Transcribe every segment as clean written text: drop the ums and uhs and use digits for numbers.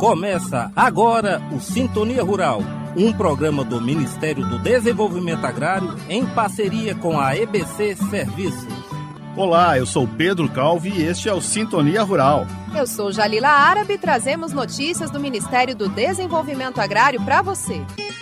Começa agora o Sintonia Rural, um programa do Ministério do Desenvolvimento Agrário em parceria com a EBC Serviços. Olá, eu sou Pedro Calvi e este é o Sintonia Rural. Eu sou Jalila Árabe e trazemos notícias do Ministério do Desenvolvimento Agrário para você.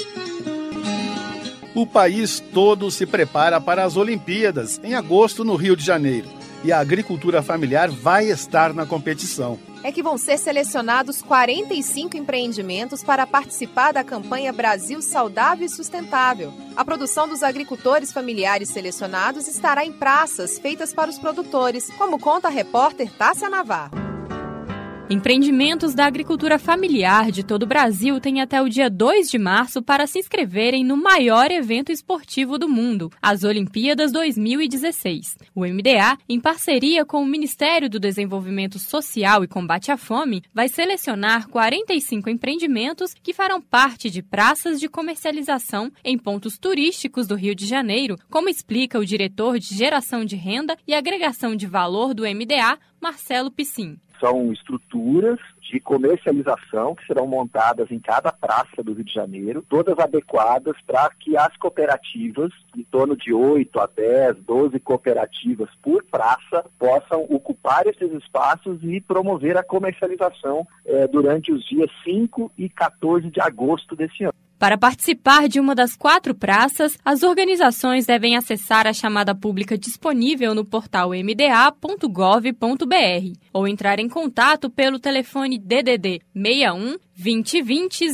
O país todo se prepara para as Olimpíadas, em agosto, no Rio de Janeiro. E a agricultura familiar vai estar na competição. É que vão ser selecionados 45 empreendimentos para participar da campanha Brasil Saudável e Sustentável. A produção dos agricultores familiares selecionados estará em praças feitas para os produtores, como conta a repórter Tássia Navarro. Empreendimentos da agricultura familiar de todo o Brasil têm até o dia 2 de março para se inscreverem no maior evento esportivo do mundo, as Olimpíadas 2016. O MDA, em parceria com o Ministério do Desenvolvimento Social e Combate à Fome, vai selecionar 45 empreendimentos que farão parte de praças de comercialização em pontos turísticos do Rio de Janeiro, como explica o diretor de Geração de Renda e Agregação de Valor do MDA, Marcelo Piscin. São estruturas de comercialização que serão montadas em cada praça do Rio de Janeiro, todas adequadas para que as cooperativas, em torno de 8 a 10, 12 cooperativas por praça, possam ocupar esses espaços e promover a comercialização durante os dias 5 e 14 de agosto desse ano. Para participar de uma das 4 praças, as organizações devem acessar a chamada pública disponível no portal mda.gov.br ou entrar em contato pelo telefone DDD 61 2020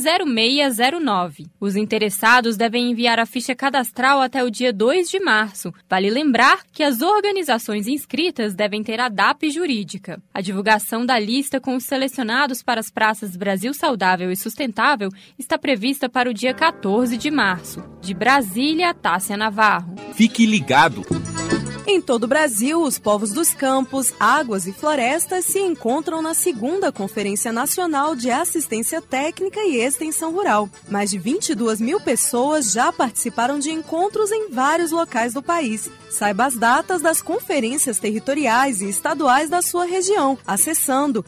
0609. Os interessados devem enviar a ficha cadastral até o dia 2 de março. Vale lembrar que as organizações inscritas devem ter a DAP jurídica. A divulgação da lista com os selecionados para as praças Brasil Saudável e Sustentável está prevista para o dia 14 de março. De Brasília, Tássia Navarro. Fique ligado! Em todo o Brasil, os povos dos campos, águas e florestas se encontram na 2ª Conferência Nacional de Assistência Técnica e Extensão Rural. Mais de 22 mil pessoas já participaram de encontros em vários locais do país. Saiba as datas das conferências territoriais e estaduais da sua região, acessando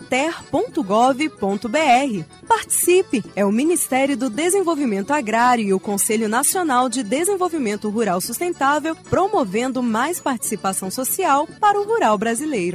senater.gov.br. Participe! É o Ministério do Desenvolvimento Agrário e o Conselho Nacional de Desenvolvimento Rural Sustentável promovendo mais participação social para o rural brasileiro.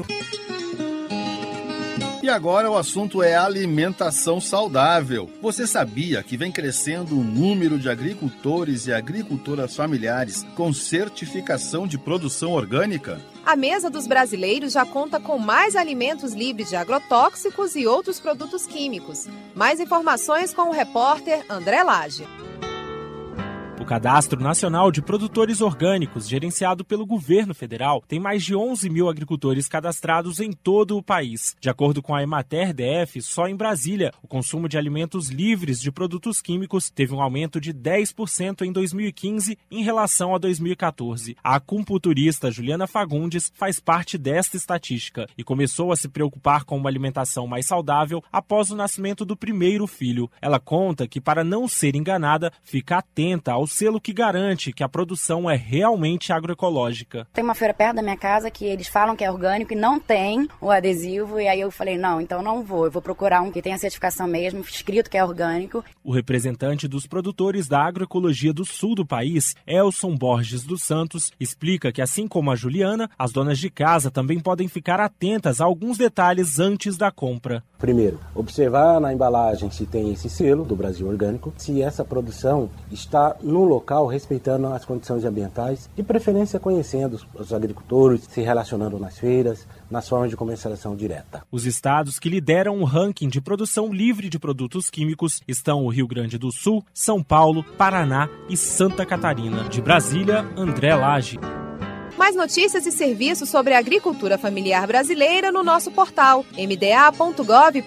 E agora o assunto é alimentação saudável. Você sabia que vem crescendo o número de agricultores e agricultoras familiares com certificação de produção orgânica? A mesa dos brasileiros já conta com mais alimentos livres de agrotóxicos e outros produtos químicos. Mais informações com o repórter André Lage. O Cadastro Nacional de Produtores Orgânicos, gerenciado pelo governo federal, tem mais de 11 mil agricultores cadastrados em todo o país. De acordo com a Emater-DF, só em Brasília, o consumo de alimentos livres de produtos químicos teve um aumento de 10% em 2015 em relação a 2014. A acupunturista Juliana Fagundes faz parte desta estatística e começou a se preocupar com uma alimentação mais saudável após o nascimento do primeiro filho. Ela conta que, para não ser enganada, fica atenta ao selo que garante que a produção é realmente agroecológica. Tem uma feira perto da minha casa que eles falam que é orgânico e não tem o adesivo, e aí eu falei, não, então não vou, eu vou procurar um que tenha certificação mesmo, escrito que é orgânico. O representante dos produtores da agroecologia do sul do país, Elson Borges dos Santos, explica que, assim como a Juliana, as donas de casa também podem ficar atentas a alguns detalhes antes da compra. Primeiro, observar na embalagem se tem esse selo do Brasil Orgânico, se essa produção está no local respeitando as condições ambientais, de preferência conhecendo os agricultores, se relacionando nas feiras, nas formas de comercialização direta. Os estados que lideram o ranking de produção livre de produtos químicos estão o Rio Grande do Sul, São Paulo, Paraná e Santa Catarina. De Brasília, André Lage. Mais notícias e serviços sobre a agricultura familiar brasileira no nosso portal mda.gov.br.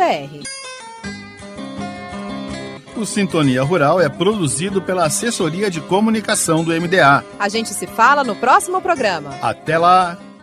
O Sintonia Rural é produzido pela Assessoria de Comunicação do MDA. A gente se fala no próximo programa. Até lá!